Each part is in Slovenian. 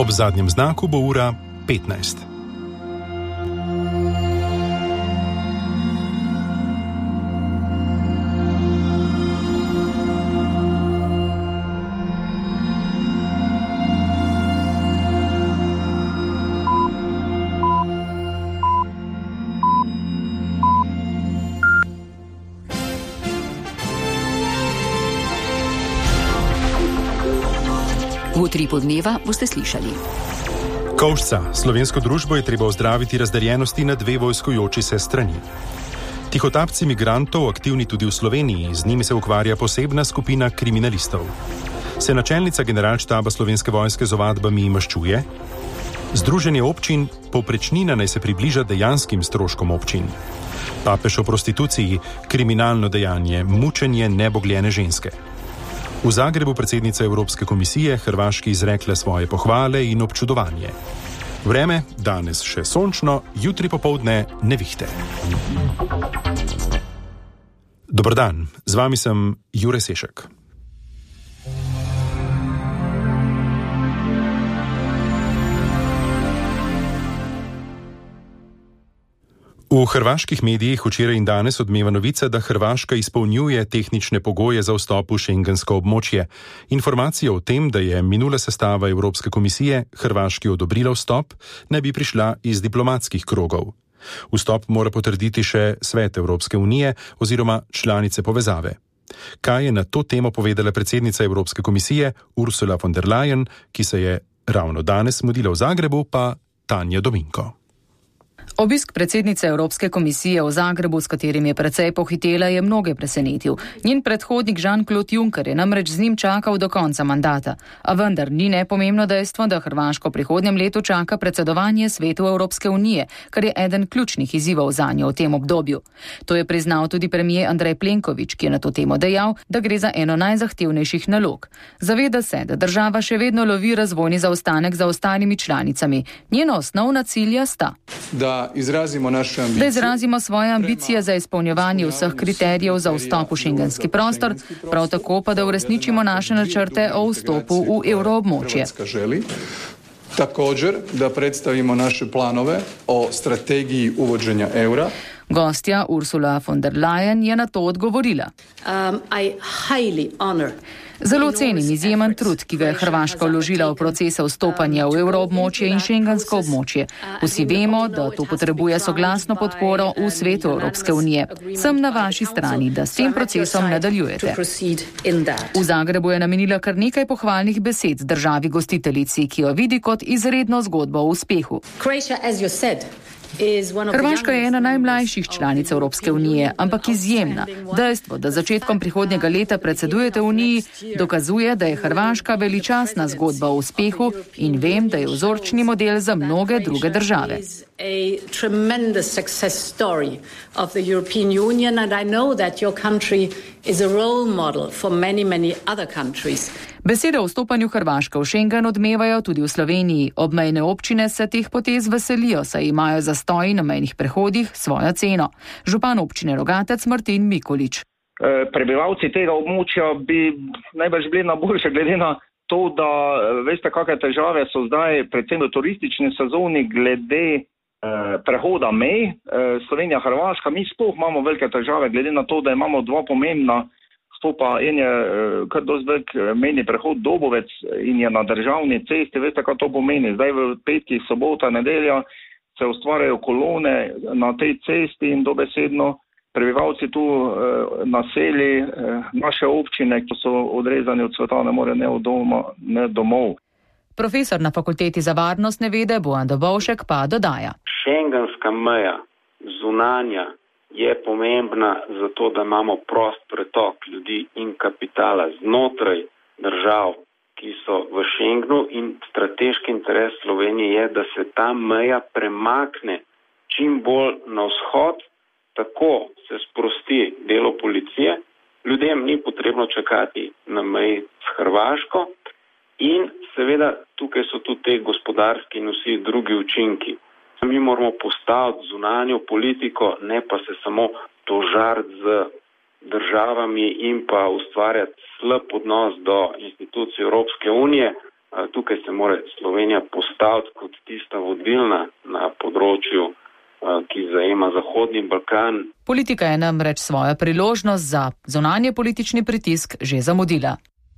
Ob zadnjem znaku bo ura 15. V utripu dneva boste slišali. Kovšca, slovensko družbo je treba ozdraviti razdeljenosti na dve vojskujoči se strani. Tihotapci migrantov, aktivni tudi v Sloveniji, z njimi se ukvarja posebna skupina kriminalistov. Se načelnica generalštaba Slovenske vojske z ovadbami maščuje? Združenje občin, povprečnina naj se približa dejanskim stroškom občin. Papež o prostituciji, kriminalno dejanje, mučenje nebogljene ženske. V Zagrebu predsednica Evropske komisije Hrvaški izrekla svoje pohvale in občudovanje. Vreme, danes še sončno, jutri popoldne nevihte. Dober dan, z vami sem Jure Sešek. V hrvaških medijih včeraj in danes odmeva novica, da Hrvaška izpolnjuje tehnične pogoje za vstop v šengensko območje. Informacija o tem, da je minula sestava Evropske komisije Hrvaški odobrila vstop, naj bi prišla iz diplomatskih krogov. Vstop mora potrditi še Svet Evropske unije oziroma članice povezave. Kaj je na to temo povedala predsednica Evropske komisije Ursula von der Leyen, ki se je ravno danes mudila v Zagrebu, pa Tanja Dominko. Obisk predsednice Evropske komisije v Zagrebu, s katerim je precej pohitela, je mnoge presenetil. Njen predhodnik Jean-Claude Juncker je namreč z njim čakal do konca mandata. A vendar ni nepomembno dejstvo, da Hrvaško prihodnjem letu čaka predsedovanje Svetu Evropske unije, kar je eden ključnih izzivov zanjo v tem obdobju. To je priznal tudi premier Andrej Plenković, ki je na to temo dejal, da gre za eno najzahtevnejših nalog. Zaveda se, da država še vedno lovi razvojni zaostanek za ostalimi članicami. Njena osnovna cilja sta: da izrazimo svoje ambicije za izpolnjevanje vseh kriterijev za vstop v šengenski prostor, prav tako pa da uresničimo naše načrte o vstopu v evroobmočje. Također, da predstavimo naše planove o strategiji uvođenja eura. Gostja Ursula von der Leyen je na to odgovorila. Zelo cenim izjemen trud, ki ga je Hrvaška vložila v procese vstopanja v evroobmočje in šengensko območje. Vsi vemo, da to potrebuje soglasno podporo v Svetu Evropske unije. Sem na vaši strani, da s tem procesom nadaljujete. V Zagrebu je namenila kar nekaj pohvalnih besed državi gostiteljici, ki jo vidi kot izredno zgodbo o uspehu. Hrvaška je ena najmlajših članic Evropske unije, ampak izjemna. Dejstvo, da začetkom prihodnjega leta predsedujete Uniji, dokazuje, da je Hrvaška veličastna zgodba o uspehu in vem, da je vzorčni model za mnoge druge države. Besede o vstopanju Hrvaške v Schengen odmevajo tudi v Sloveniji. Obmejne občine se teh potez veselijo, saj imajo zastoji na mejnih prehodih svojo ceno. Župan občine Rogatec Martin Mikolič. Prebivalci tega območja bi najbrž bili na boljše, glede na to, da veste, kakšne težave so zdaj, predvsem v turistični sezoni, glede prehoda mej. Slovenija-Hrvaška, mi sploh imamo velike težave, glede na to, da imamo dva pomembna stopa. En je kar dosti velik mejni prehod Dobovec in je na državni cesti. Veste, kaj to pomeni? Zdaj v petkih, sobota, nedelja se ustvarjajo kolone na tej cesti in dobesedno prebivalci tu naselji naše občine, ki so odrezani od sveta, ne more ne od doma, ne domov. Profesor na Fakulteti za varnostne vede Bojan Dobovšek pa dodaja. Šengenska meja, zunanja, je pomembna zato, da imamo prost pretok ljudi in kapitala znotraj držav, ki so v Schengenu, in strateški interes Slovenije je, da se ta meja premakne čim bolj na vzhod, tako se sprosti delo policije, ljudem ni potrebno čakati na meji s Hrvaško in seveda tukaj so tudi te gospodarski in vsi drugi učinki. Mi moramo postaviti zunanjo politiko, ne pa se samo tožariti z državami in pa ustvarjati slab odnos do institucij Evropske unije. Tukaj se mora Slovenija postaviti kot tista vodilna na področju, ki zajema Zahodni Balkan. Politika je namreč svojo priložnost za zunanje politični pritisk že zamudila.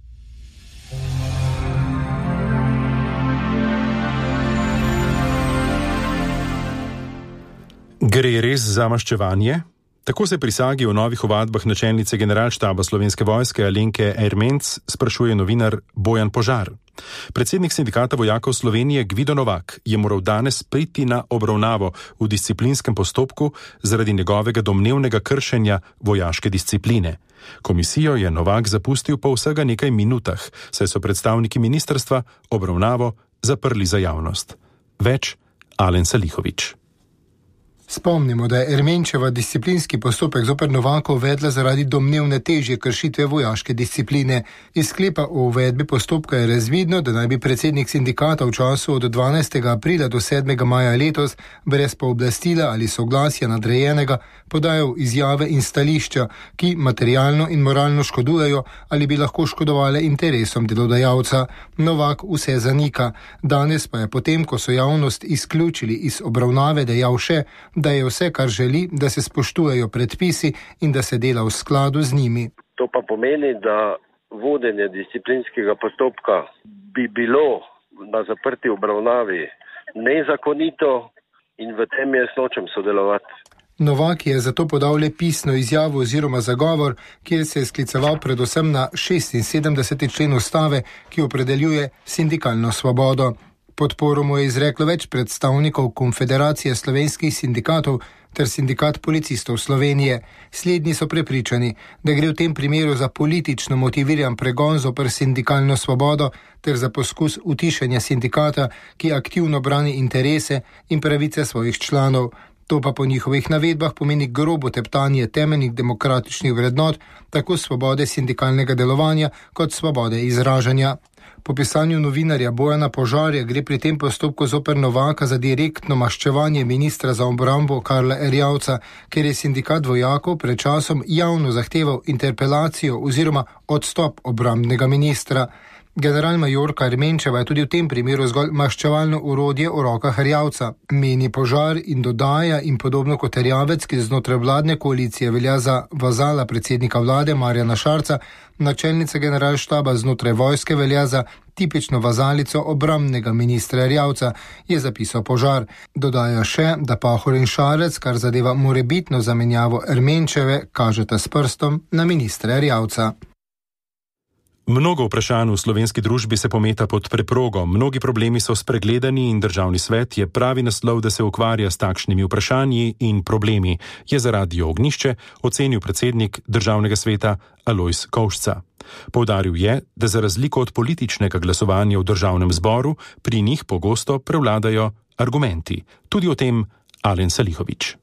Gre res za maščevanje? Tako se prisagi o novih ovadbah načelnice generalštaba Slovenske vojske Alenke Ermenc sprašuje novinar Bojan Požar. Predsednik sindikata vojakov Slovenije Gvido Novak je moral danes priti na obravnavo v disciplinskem postopku zaradi njegovega domnevnega kršenja vojaške discipline. Komisijo je Novak zapustil po vsega nekaj minutah, saj so predstavniki ministrstva obravnavo zaprli za javnost. Več Alen Salihović. Spomnimo, da je Ermenčeva disciplinski postopek zoper Novaka uvedla zaradi domnevne težje kršitve vojaške discipline. Iz sklepa o uvedbi postopka je razvidno, da naj bi predsednik sindikata v času od 12. aprila do 7. maja letos brez pooblastila ali soglasja nadrejenega podajal izjave in stališča, ki materialno in moralno škodujejo ali bi lahko škodovale interesom delodajalca. Novak vse zanika. Danes pa je potem, ko so javnost izključili iz obravnave, dejal še, da je vse, kar želi, da se spoštujejo predpisi in da se dela v skladu z njimi. To pa pomeni, da vodenje disciplinskega postopka bi bilo na zaprti obravnavi nezakonito in v tem jaz nočem sodelovati. Novak je zato podal le pisno izjavo oziroma zagovor, kjer se je skliceval predvsem na 76. člen ustave, ki opredeljuje sindikalno svobodo. Podporo mu je izreklo več predstavnikov Konfederacije slovenskih sindikatov ter Sindikat policistov Slovenije. Slednji so prepričani, da gre v tem primeru za politično motiviran pregon zoper sindikalno svobodo ter za poskus utišanja sindikata, ki aktivno brani interese in pravice svojih članov. To pa po njihovih navedbah pomeni grobo teptanje temeljnih demokratičnih vrednot, tako svobode sindikalnega delovanja kot svobode izražanja. Po pisanju novinarja Bojana Požarja gre pri tem postopku zoper Novaka za direktno maščevanje ministra za obrambo Karla Erjavca, ker je sindikat vojakov pred časom javno zahteval interpelacijo oziroma odstop obrambnega ministra. Generalmajorka Ermenčeva je tudi v tem primeru zgolj maščevalno orodje v rokah Erjavca, meni Požar in dodaja, in podobno kot Erjavec, ki znotraj vladne koalicije velja za vazala predsednika vlade Marjana Šarca, načelnica generalštaba znotraj vojske velja za tipično vazalico obrambnega ministra Erjavca, je zapisal Požar. Dodaja še, da Pahor in Šarec, kar zadeva morebitno zamenjavo Ermenčeve, kažeta s prstom na ministra Erjavca. Mnogo vprašanj v slovenski družbi se pometa pod preprogo, mnogi problemi so spregledani in državni svet je pravi naslov, da se ukvarja s takšnimi vprašanji in problemi, je za Radio Ognjišče ocenil predsednik državnega sveta Alojz Kovšca. Poudaril je, da za razliko od političnega glasovanja v državnem zboru pri njih pogosto prevladajo argumenti. Tudi o tem Alen Salihović.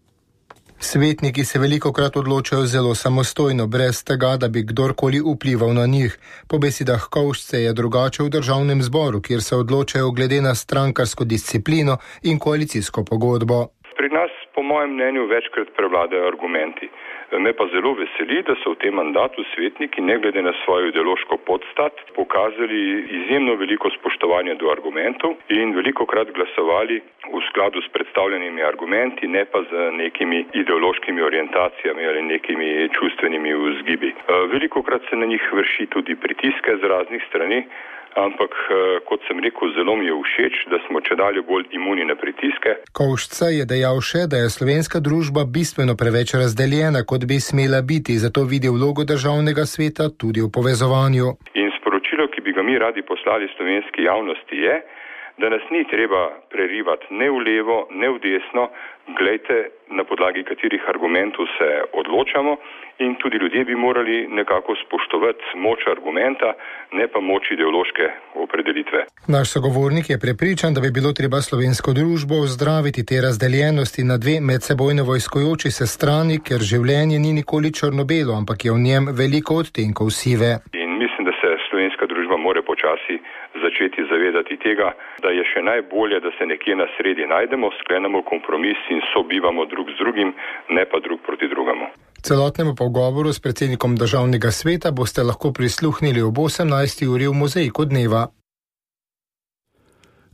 Svetniki se velikokrat odločajo zelo samostojno, brez tega, da bi kdorkoli vplival na njih. Po besedah Kovšce je drugače v državnem zboru, kjer se odločajo glede na strankarsko disciplino in koalicijsko pogodbo. Pri nas, po mojem mnenju, večkrat prevladajo argumenti. Me pa zelo veseli, da so v tem mandatu svetniki, ne glede na svojo ideološko podstat, pokazali izjemno veliko spoštovanja do argumentov in velikokrat glasovali v skladu s predstavljenimi argumenti, ne pa z nekimi ideološkimi orientacijami ali nekimi čustvenimi vzgibi. Velikokrat se na njih vrši tudi pritiske z raznih strani, ampak, kot sem rekel, zelo mi je všeč, da smo čedalje bolj imuni na pritiske. Kovšca je dejal še, da je slovenska družba bistveno preveč razdeljena, kot bi smela biti, zato vidi vlogo državnega sveta tudi v povezovanju. In sporočilo, ki bi ga mi radi poslali slovenski javnosti, je, da nas ni treba prerivati ne v levo, ne v desno, glejte, na podlagi katerih argumentov se odločamo, in tudi ljudje bi morali nekako spoštovati moč argumenta, ne pa moč ideološke opredelitve. Naš sogovornik je prepričan, da bi bilo treba slovensko družbo ozdraviti te razdeljenosti na dve medsebojno vojskojoči se strani, ker življenje ni nikoli črno-belo, ampak je v njem veliko odtenkov sive. In mislim, da se slovenska družba mora počasi začeti zavedati tega, da je še najbolje, da se nekje na sredi najdemo, sklenemo kompromis in sobivamo drug z drugim, ne pa drug proti drugemu. Celotnemu pogovoru s predsednikom državnega sveta boste lahko prisluhnili ob 18. uri v Mozaiku dneva.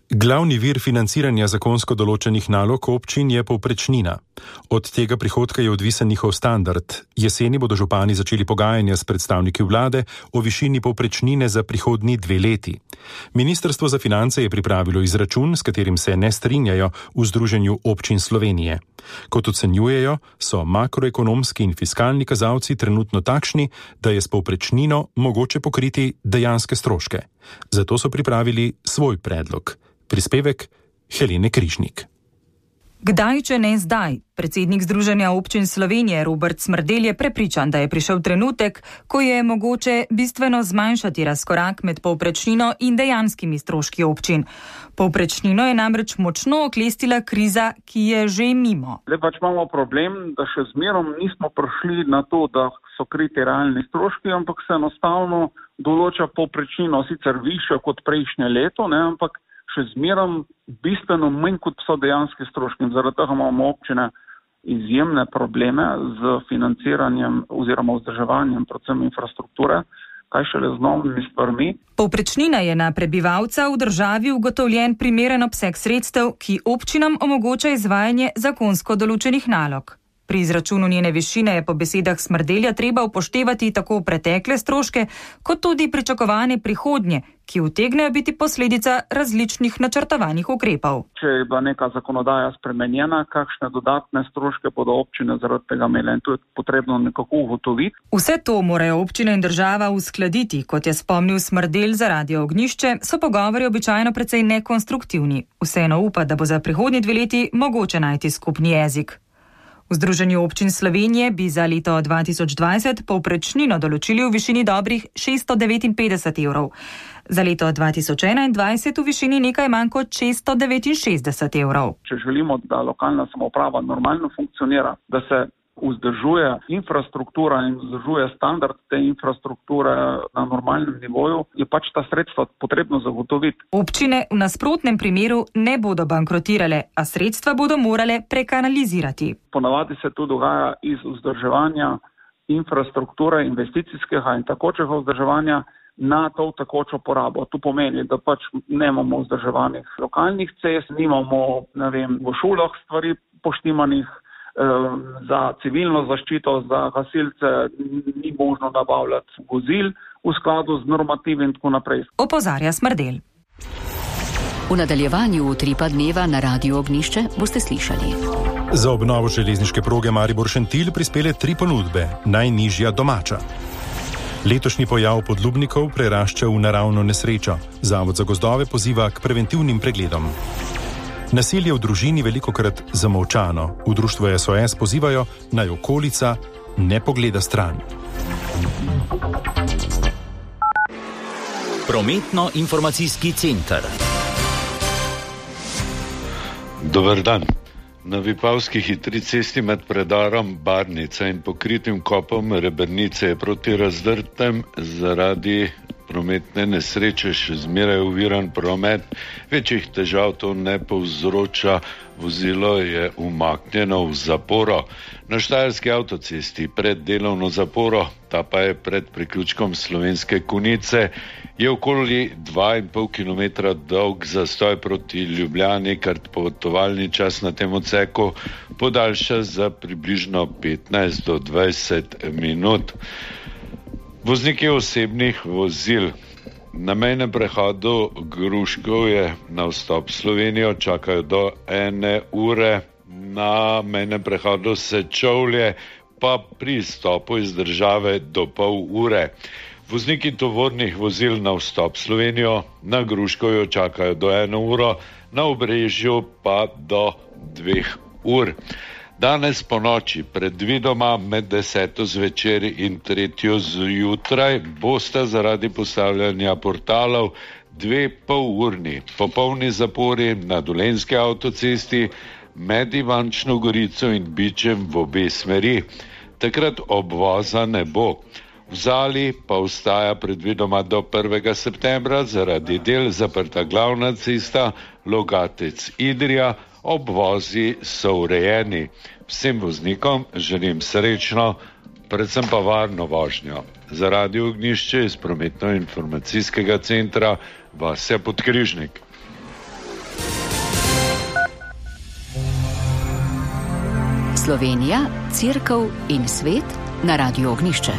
Glavni vir financiranja zakonsko določenih nalog občin je povprečnina. Od tega prihodka je odvisen njihov standard. Jeseni bodo župani začeli pogajanja s predstavniki vlade o višini povprečnine za prihodnji 2 leti. Ministrstvo za finance je pripravilo izračun, s katerim se ne strinjajo v Združenju občin Slovenije. Kot ocenjujejo, so makroekonomski in fiskalni kazalci trenutno takšni, da je s povprečnino mogoče pokriti dejanske stroške. Zato so pripravili svoj predlog. Prispevek Helene Križnik. Kdaj, če ne zdaj? Predsednik Združenja občin Slovenije Robert Smrdelj je prepričan, da je prišel trenutek, ko je mogoče bistveno zmanjšati razkorak med povprečnino in dejanskimi stroški občin. Povprečnino je namreč močno oklestila kriza, ki je že mimo. Zdaj pač imamo problem, da še zmerom nismo prišli na to, da so kriti realni stroški, ampak se enostavno določa povprečnino sicer višjo kot prejšnje leto, ampak še zmerom bistveno manj kot so dejanski stroški. Zaradi tega imamo občine izjemne probleme z financiranjem oziroma vzdrževanjem predvsem infrastrukture, kaj šele z novimi stvarmi. Povprečnina je na prebivalca v državi ugotovljen primeren obseg sredstev, ki občinam omogoča izvajanje zakonsko določenih nalog. Pri izračunu njene višine je po besedah Smrdelja treba upoštevati tako pretekle stroške, kot tudi pričakovane prihodnje, ki utegnejo biti posledica različnih načrtovanih ukrepov. Če je bila neka zakonodaja spremenjena, kakšne dodatne stroške bodo občine zaradi tega imele in to je potrebno nekako ugotoviti. Vse to morajo občine in država uskladiti, kot je spomnil Smrdelj za Radio Ognjišče, so pogovori običajno precej nekonstruktivni. Vseeno upa, da bo za prihodnji 2 leti mogoče najti skupni jezik. V Združenju občin Slovenije bi za leto 2020 povprečnino določili v višini dobrih 659 evrov. Za leto 2021 v višini nekaj manj kot 669 evrov. Če želimo, da lokalna samouprava normalno funkcionira, da se vzdržuje infrastruktura in vzdržuje standard te infrastrukture na normalnem nivoju, je pač ta sredstva potrebno zagotoviti. Občine v nasprotnem primeru ne bodo bankrotirale, a sredstva bodo morale prekanalizirati. Ponavadi se to dogaja iz vzdrževanja infrastrukture, investicijskega in takočega vzdrževanja na to takočo porabo. To pomeni, da pač nemamo vzdrževanih lokalnih cest, nimamo, v šolah stvari poštimanih, za civilno zaščito, za gasilce ni možno nabavljati vozil v skladu z normativi in tako naprej. Opozarja Smrdelj. V nadaljevanju Utripa dneva na Radiu Ognjišče boste slišali. Za obnovo železniške proge Maribor-Šentilj prispele 3 ponudbe, najnižja domača. Letošnji pojav podlubnikov prerašča v naravno nesrečo. Zavod za gozdove poziva k preventivnim pregledom. Nasilje v družini velikokrat zamolčano. V društvu SOS pozivajo, naj okolica ne pogleda stran. Prometno-informacijski center. Dober dan. Na Vipavski hitri cesti med predarom Barnica in pokritim kopom Rebernice je proti razdrtem zaradi prometne nesreče še zmeraj oviran promet. Večjih težav to ne povzroča, vozilo je umaknjeno v zaporo. Na Štajerski avtocesti pred delovno zaporo, ta pa je pred priključkom Slovenske Konjice, je okoli 2,5 km dolg zastoj proti Ljubljani, kar potovalni čas na tem odseku podaljša za približno 15 do 20 minut. Vozniki osebnih vozil na mejnem prehodu Gruškovje na vstop v Slovenijo čakajo do 1 ure, na mejnem prehodu Sečovlje pa pri izstopu iz države do pol ure. Vozniki tovornih vozil na vstop v Slovenijo na Gruškovju čakajo do 1 uro, na Obrežju pa do 2 ur. Danes po noči, predvidoma med 10. zvečer in 3. zjutraj, bosta zaradi postavljanja portalov 2 polurni popolni zapori na Dolenjski avtocesti med Ivančno Gorico in Bičem v obe smeri. Takrat obvoza ne bo. V Zali pa ostaja predvidoma do 1. septembra zaradi del zaprta glavna cesta Logatec-Idrija, obvozi so urejeni. Vsem voznikom želim srečno, predvsem pa varno vožnjo. Za Radio Ognjišče iz prometno-informacijskega centra Vasja Podkrižnik. Slovenija, Cerkev in svet na Radiu Ognišče.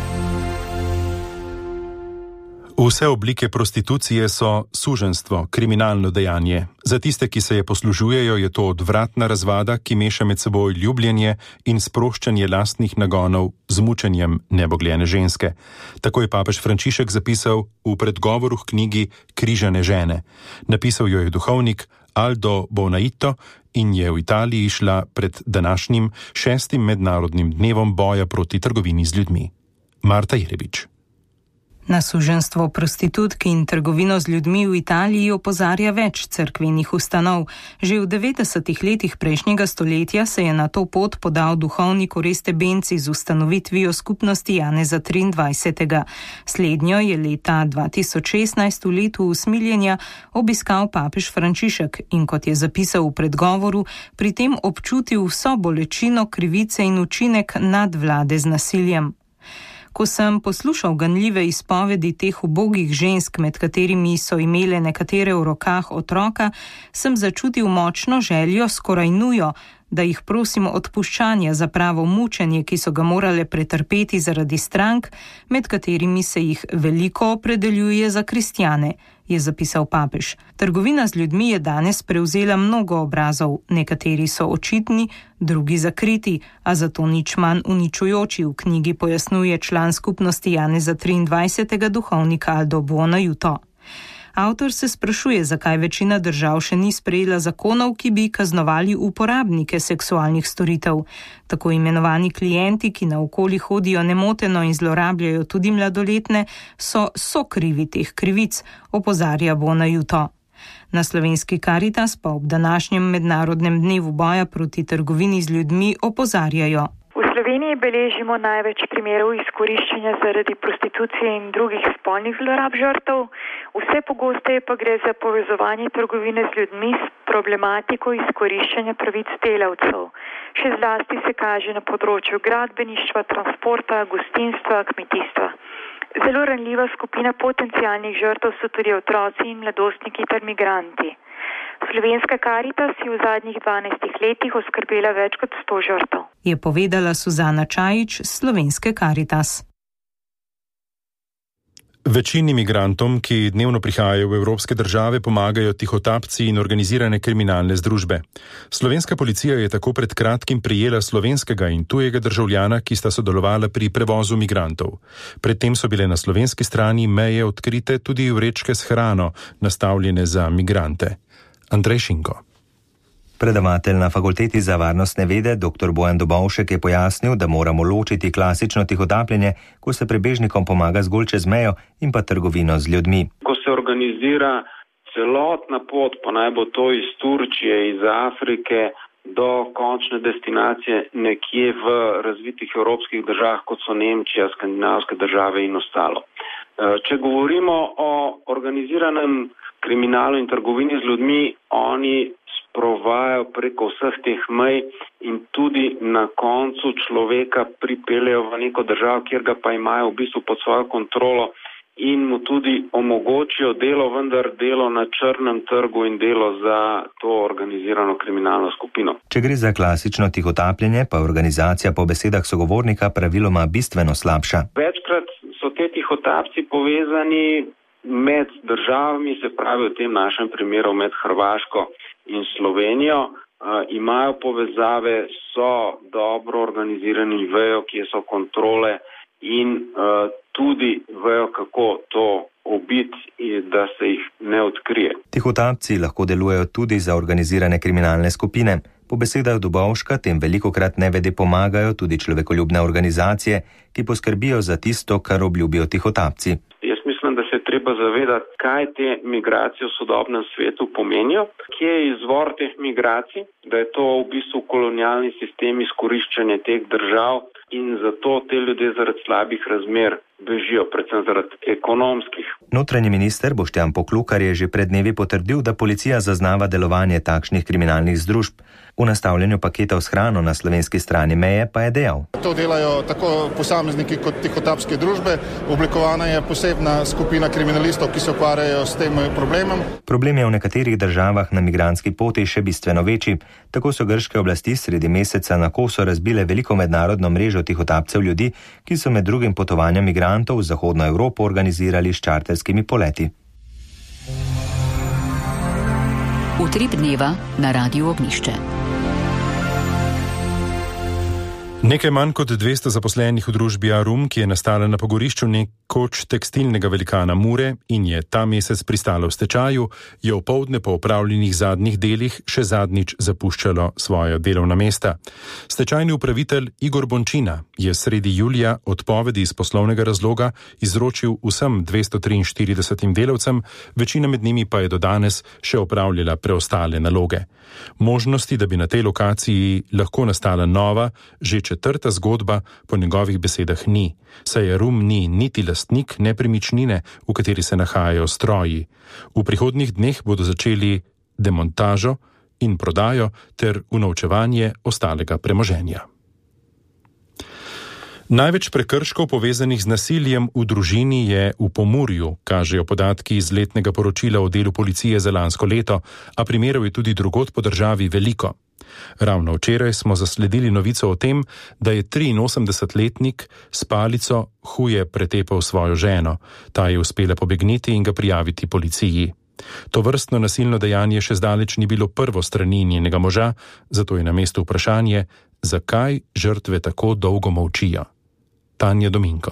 Vse oblike prostitucije so suženjstvo, kriminalno dejanje. Za tiste, ki se je poslužujejo, je to odvratna razvada, ki meša med seboj ljubljenje in sproščanje lastnih nagonov z mučenjem nebogljene ženske. Tako je papež Frančišek zapisal v predgovoru k knjigi Križane žene. Napisal jo je duhovnik Aldo Bonaito in je v Italiji šla pred današnjim 6. mednarodnim dnevom boja proti trgovini z ljudmi. Marta Jerebič. Na suženjstvo prostitutk in trgovino z ljudmi v Italiji opozarja več cerkvenih ustanov. Že v 90. letih prejšnjega stoletja se je na to pot podal duhovnik Oreste Benci z ustanovitvijo skupnosti Janeza 23. Slednjo je leta 2016 v letu usmiljenja obiskal papež Frančišek in, kot je zapisal v predgovoru, pri tem občutil vso bolečino krivice in učinek nadvlade z nasiljem. Ko sem poslušal ganljive izpovedi teh ubogih žensk, med katerimi so imele nekatere v rokah otroka, sem začutil močno željo, skoraj nujo, da jih prosim odpuščanja za pravo mučenje, ki so ga morale pretrpeti zaradi strank, med katerimi se jih veliko opredeljuje za kristjane, je zapisal papež. Trgovina z ljudmi je danes prevzela mnogo obrazov, nekateri so očitni, drugi zakriti, a zato nič manj uničujoči, v knjigi pojasnjuje član skupnosti Janeza 23. duhovnika Aldo Bonaito. Avtor se sprašuje, zakaj večina držav še ni sprejela zakonov, ki bi kaznovali uporabnike seksualnih storitev. Tako imenovani klienti, ki naokoli hodijo nemoteno in zlorabljajo tudi mladoletne, so sokrivi teh krivic, opozarja Bonaito. Na slovenski Karitas pa ob današnjem mednarodnem dnevu boja proti trgovini z ljudmi opozarjajo. V Sloveniji beležimo največ primerov izkoriščanja zaradi prostitucije in drugih spolnih zlorab žrtev. Vse pogosteje pa gre za povezovanje trgovine z ljudmi s problematiko izkoriščanja pravic delavcev. Še zlasti se kaže na področju gradbeništva, transporta, gostinstva, kmetijstva. Zelo ranljiva skupina potencialnih žrtev so tudi otroci in mladostniki ter migranti. Slovenska Karitas je v zadnjih 12 letih oskrbela več kot 100 žrtev, je povedala Suzana Čajič z Slovenske Karitas. Večini migrantom, ki dnevno prihajajo v evropske države, pomagajo tihotapci in organizirane kriminalne združbe. Slovenska policija je tako pred kratkim prijela slovenskega in tujega državljana, ki sta sodelovala pri prevozu migrantov. Predtem so bile na slovenski strani meje odkrite tudi vrečke s hrano, nastavljene za migrante. Andrej Šinko. Predavatelj na Fakulteti za varnostne vede dr. Bojan Dobovšek je pojasnil, da moramo ločiti klasično tihotapljenje, ko se prebežnikom pomaga zgolj čez mejo, in pa trgovino z ljudmi. Ko se organizira celotna pot, pa naj bo to iz Turčije, iz Afrike do končne destinacije nekje v razvitih evropskih državah, kot so Nemčija, skandinavske države in ostalo. Če govorimo o organiziranem kriminalu in trgovini z ljudmi, oni sprovajajo preko vseh teh mej in tudi na koncu človeka pripeljejo v neko državo, kjer ga pa imajo v bistvu pod svojo kontrolo in mu tudi omogočijo delo, vendar delo na črnem trgu in delo za to organizirano kriminalno skupino. Če gre za klasično tihotapljenje, pa organizacija po besedah sogovornika praviloma bistveno slabša. Večkrat so te tihotapci povezani med državami, se pravi v tem našem primeru med Hrvaško in Slovenijo, imajo povezave, so dobro organizirani, vejo, kje so kontrole in tudi vejo, kako to obiti, da se jih ne odkrije. Tihotapci lahko delujejo tudi za organizirane kriminalne skupine. Po besedah Dobovška tem velikokrat nevede pomagajo tudi človekoljubne organizacije, ki poskrbijo za tisto, kar obljubijo tihotapci. Jaz mislim, da se je treba zavedati, kaj te migracije v sodobnem svetu pomenijo, kje je izvor teh migracij, da je to v bistvu kolonialni sistem izkoriščanja teh držav in zato te ljudje zaradi slabih razmer bežijo, predvsem zaradi ekonomskih. Notranji minister Boštjan Poklukar je že pred dnevi potrdil, da policija zaznava delovanje takšnih kriminalnih združb. V nastavljanju paketov s hrano na slovenski strani meje pa je dejal. To delajo tako posamezniki kot tihotapske družbe. Oblikovana je posebna skupina kriminalistov, ki se ukvarjajo s tem problemom. Problem je v nekaterih državah na migrantski poti še bistveno večji. Tako so grške oblasti sredi meseca na Koso razbile veliko mednarodno mrežo tihotapcev ljudi, ki so med drugim potovanja migrantov v Zahodno Evropo organizirali s čarterskimi poleti. Utrip dneva na Radiu Ognjišče. Nekaj manj kot 200 zaposlenih v družbi Arum, ki je nastala na pogorišču nekoč tekstilnega velikana Mure in je ta mesec pristala v stečaju, je opoldne po opravljenih zadnjih delih še zadnjič zapuščalo svoja delovna mesta. Stečajni upravitelj Igor Bončina je sredi julija odpovedi iz poslovnega razloga izročil vsem 243 delavcem, večina med njimi pa je do danes še opravljala preostale naloge. Možnosti, da bi na tej lokaciji lahko nastala nova, že četrta zgodba, po njegovih besedah ni, saj Arum ni niti lastnik nepremičnine, v kateri se nahajajo stroji. V prihodnjih dneh bodo začeli demontažo in prodajo ter unovčevanje ostalega premoženja. Največ prekrškov povezanih z nasiljem v družini je v Pomurju, kažejo podatki iz letnega poročila o delu policije za lansko leto, a primerov je tudi drugod po državi veliko. Ravno včeraj smo zasledili novico o tem, da je 83-letnik s palico huje pretepal svojo ženo. Ta je uspela pobegniti in ga prijaviti policiji. Tovrstno nasilno dejanje še zdaleč ni bilo prvo strani njenega moža, zato je na mestu vprašanje, zakaj žrtve tako dolgo molčijo. Tanja Dominko.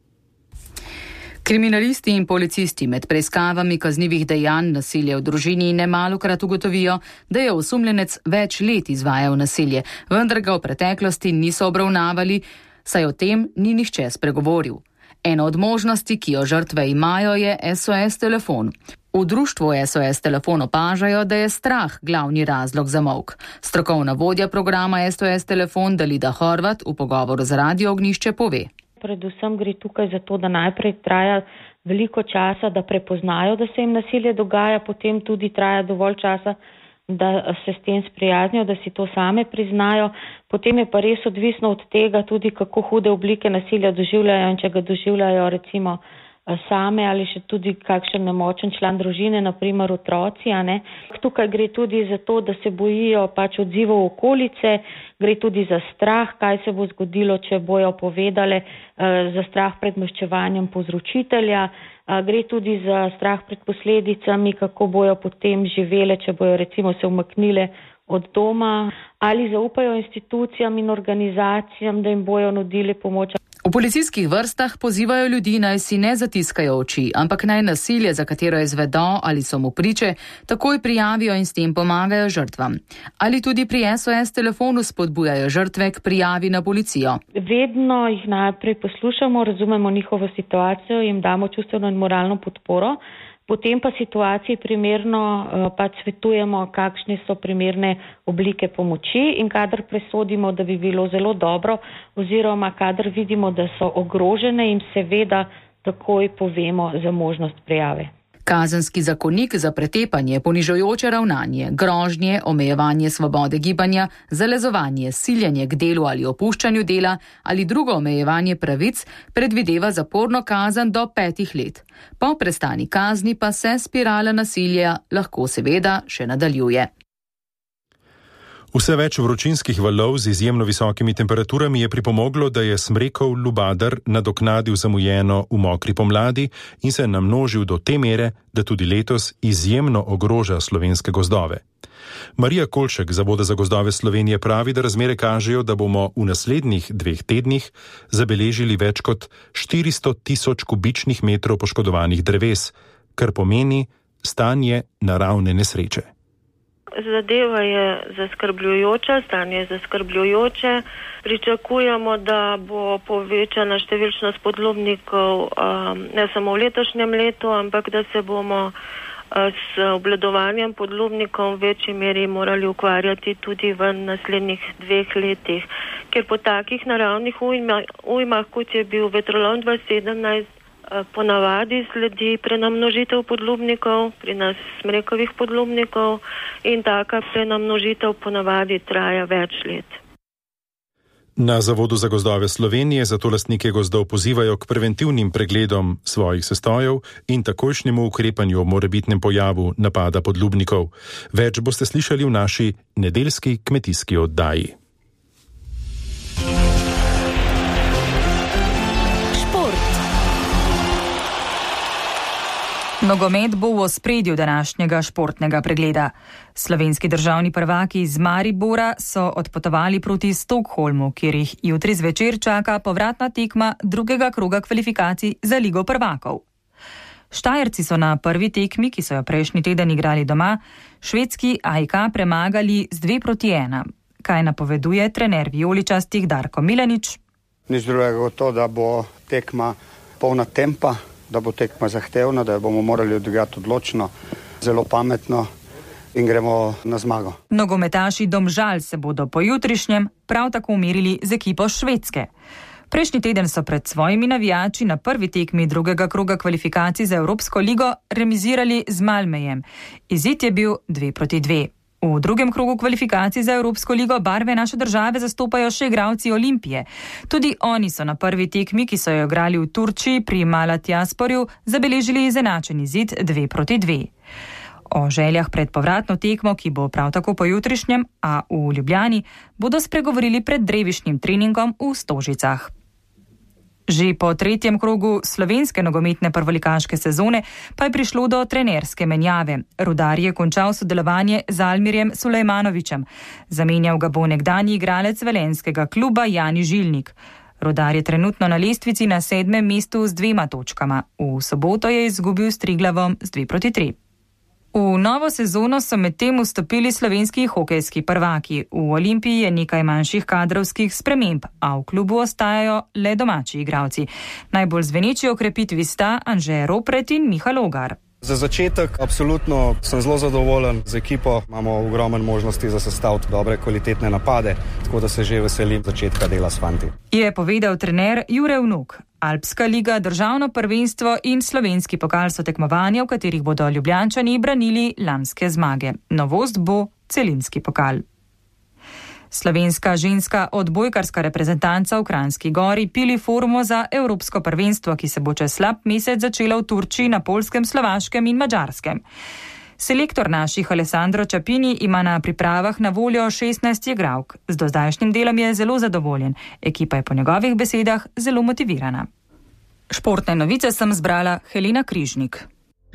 Kriminalisti in policisti med preiskavami kaznivih dejanj nasilja v družini nemalokrat ugotovijo, da je osumljenec več let izvajal nasilje, vendar ga v preteklosti niso obravnavali, saj o tem ni nihče spregovoril. Ena od možnosti, ki jo žrtve imajo, je SOS telefon. V društvu SOS telefon opažajo, da je strah glavni razlog za molk. Strokovna vodja programa SOS telefon Dalida Horvat v pogovoru z Radio Ognjišče pove. Predvsem gre tukaj za to, da najprej traja veliko časa, da prepoznajo, da se jim nasilje dogaja, potem tudi traja dovolj časa, da se s tem sprijaznijo, da si to same priznajo. Potem je pa res odvisno od tega tudi, kako hude oblike nasilja doživljajo in če ga doživljajo recimo same ali še tudi kakšen nemočen član družine, naprimer otroci. Tukaj gre tudi za to, da se bojijo odzivov okolice, gre tudi za strah, kaj se bo zgodilo, če bojo povedale, za strah pred maščevanjem povzročitelja, gre tudi za strah pred posledicami, kako bojo potem živele, če bojo recimo se umaknile od doma, ali zaupajo institucijam in organizacijam, da jim bojo nudili pomoč. V policijskih vrstah pozivajo ljudi, naj si ne zatiskajo oči, ampak naj nasilje, za katero izvedo ali so mu priče, takoj prijavijo in s tem pomagajo žrtvam. Ali tudi pri SOS telefonu spodbujajo žrtve k prijavi na policijo. Vedno jih najprej poslušamo, razumemo njihovo situacijo, jim damo čustveno in moralno podporo. Potem pa situaciji primerno svetujemo, kakšne so primerne oblike pomoči in kadar presodimo, da bi bilo zelo dobro oziroma kadar vidimo, da so ogrožene, jim seveda takoj povemo za možnost prijave. Kazenski zakonik za pretepanje, ponižujoče ravnanje, grožnje, omejevanje svobode gibanja, zalezovanje, siljenje k delu ali opuščanju dela ali drugo omejevanje pravic predvideva zaporno kazen do 5 let. Po prestani kazni pa se spirala nasilja lahko seveda še nadaljuje. Vse več vročinskih valov z izjemno visokimi temperaturami je pripomoglo, da je smrekov lubadar nadoknadil zamujeno v mokri pomladi in se namnožil do te mere, da tudi letos izjemno ogroža slovenske gozdove. Marija Kolšek z Zavoda za gozdove Slovenije pravi, da razmere kažejo, da bomo v naslednjih 2 tednih zabeležili več kot 400 000 kubičnih metrov poškodovanih dreves, kar pomeni stanje naravne nesreče. Zadeva je zaskrbljujoča, stanje je zaskrbljujoče. Pričakujemo, da bo povečana številčnost podlomnikov ne samo v letošnjem letu, ampak da se bomo s obvladovanjem podlubnikov v večji meri morali ukvarjati tudi v naslednjih 2 letih. Ker po takih naravnih ujmah, kot je bil vetrolom 2017, ponavadi sledi prenamnožitev podlubnikov, pri nas smrekovih podlubnikov, in taka prenamnožitev ponavadi traja več let. Na Zavodu za gozdove Slovenije zato lastnike gozdov pozivajo k preventivnim pregledom svojih sestojev in takojšnjemu ukrepanju o morebitnem pojavu napada podlubnikov. Več boste slišali v naši nedeljski kmetijski oddaji. Nogomet bo v ospredju današnjega športnega pregleda. Slovenski državni prvaki iz Maribora so odpotovali proti Stockholmu, kjer jih jutri zvečer čaka povratna tekma drugega kroga kvalifikacij za Ligo prvakov. Štajerci so na prvi tekmi, ki so jo prejšnji teden igrali doma, švedski AIK premagali z 2-1. Kaj napoveduje trener vijoličastih Darko Milanič? Nič drugega kot to, da bo tekma polna tempa, da bo tekma zahtevna, da jo bomo morali odigrati odločno, zelo pametno in gremo na zmago. Nogometaši Domžal se bodo po jutrišnjem prav tako umirili z ekipo Švedske. Prejšnji teden so pred svojimi navijači na prvi tekmi drugega kroga kvalifikacij za Evropsko ligo remizirali z Malmejem. Izid je bil 2-2. V drugem krogu kvalifikacij za Evropsko ligo barve naše države zastopajo še igralci Olimpije. Tudi oni so na prvi tekmi, ki so jo igrali v Turčiji pri Malatyasporju, zabeležili izenačen izid 2-2. O željah pred povratno tekmo, ki bo prav tako pojutrišnjem, a v Ljubljani, bodo spregovorili pred drevišnjim treningom v Stožicah. Že po tretjem krogu slovenske nogometne prvoligaške sezone pa je prišlo do trenerske menjave. Rudar je končal sodelovanje z Almirjem Sulejmanovićem. Zamenjal ga bo nekdanji igralec velenjskega kluba Jani Žilnik. Rudar je trenutno na lestvici na 7. mestu z 2 točkama. V soboto je izgubil s Triglavom z 2-3. V novo sezono so medtem vstopili slovenski hokejski prvaki. V Olimpiji je nekaj manjših kadrovskih sprememb, a v klubu ostajajo le domači igralci. Najbolj zveneči okrepitvi sta Anže Ropret in Miha Logar. Za začetek absolutno sem zelo zadovoljen z ekipo. Imamo ogromno možnosti za sestaviti dobre, kvalitetne napade, tako da se že veselim začetka dela s fanti. Je povedal trener Jure Vnuk. Alpska liga, državno prvenstvo in slovenski pokal so tekmovanja, v katerih bodo Ljubljančani branili lanske zmage. Novost bo celinski pokal. Slovenska ženska odbojkarska reprezentanca v Kranjski Gori pili formo za Evropsko prvenstvo, ki se bo čez slab mesec začela v Turčiji, na Poljskem, Slovaškem in Madžarskem. Selektor naših Alessandro Čapini ima na pripravah na voljo 16 igralk. Z dozdajšnjim delom je zelo zadovoljen. Ekipa je po njegovih besedah zelo motivirana. Športne novice sem zbrala Helena Križnik.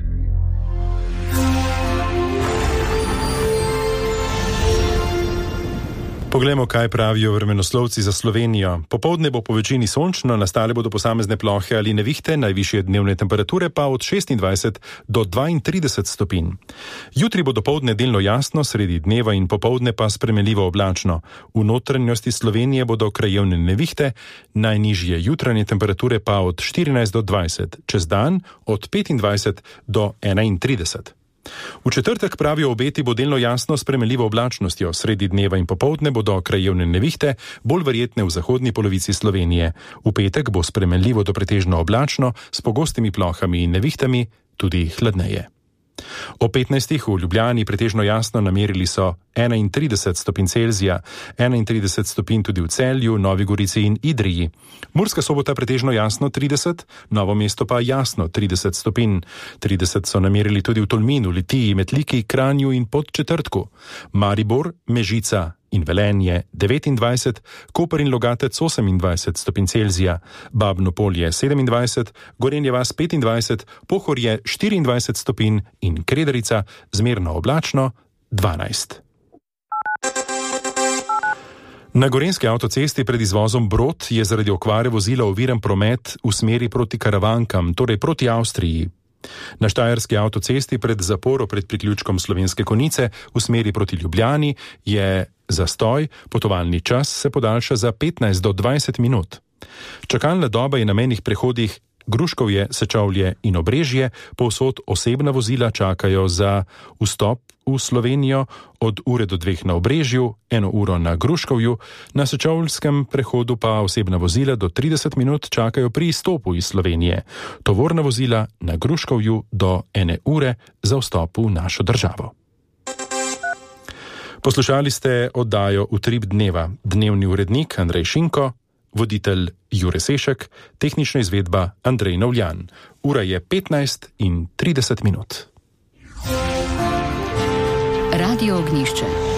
Poglejmo, kaj pravijo vremenoslovci za Slovenijo. Popoldne bo po večini sončno, nastale bodo posamezne plohe ali nevihte, najvišje dnevne temperature pa od 26 do 32 stopinj. Jutri bo dopoldne delno jasno, sredi dneva in popoldne pa spremenljivo oblačno. V notranjosti Slovenije bodo krajevne nevihte, najnižje jutranje temperature pa od 14 do 20, čez dan od 25 do 31. V četrtek pravijo obeti bo delno jasno s spremenljivo oblačnostjo, sredi dneva in popoldne bodo krajevne nevihte, bolj verjetne v zahodni polovici Slovenije. V petek bo spremenljivo do pretežno oblačno, s pogostimi plohami in nevihtami, tudi hladneje. O 15. v Ljubljani pretežno jasno namerili so 31 stopinj Celzija, 31 stopinj tudi v Celju, Novi Gorici in Idriji. Murska Sobota pretežno jasno 30, Novo mesto pa jasno 30 stopinj. 30 so namerili tudi v Tolminu, Litiji, Metliki, Kranju in Podčetrtku. Maribor, Mežica in Velenje 29, Koper in Logatec 28 stopinj Celzija, Babno Polje 27, Gorenje vas 25, Pohorje 24 stopinj in Kredarica zmerno oblačno 12. Na gorenjski avtocesti pred izvozom Brod je zaradi okvare vozila oviran promet v smeri proti Karavankam, torej proti Avstriji. Na štajerski avtocesti pred zaporo pred priključkom Slovenske Konjice v smeri proti Ljubljani je zastoj, potovalni čas se podaljša za 15 do 20 minut. Čakalna doba je na mejnih prehodih Gruškovje, Sečovlje in Obrežje, povsod osebna vozila čakajo za vstop v Slovenijo od ure do 2 na Obrežju, 1 uro na Gruškovju, na Sečovljskem prehodu pa osebna vozila do 30 minut čakajo pri izstopu iz Slovenije. Tovorna vozila na Gruškovju do 1 ure za vstop v našo državo. Poslušali ste oddajo Utrip dneva, dnevni urednik Andrej Šinko, voditelj Jure Sešek, tehnična izvedba Andrej Novljan. Ura je 15:30. Radio Ognišče.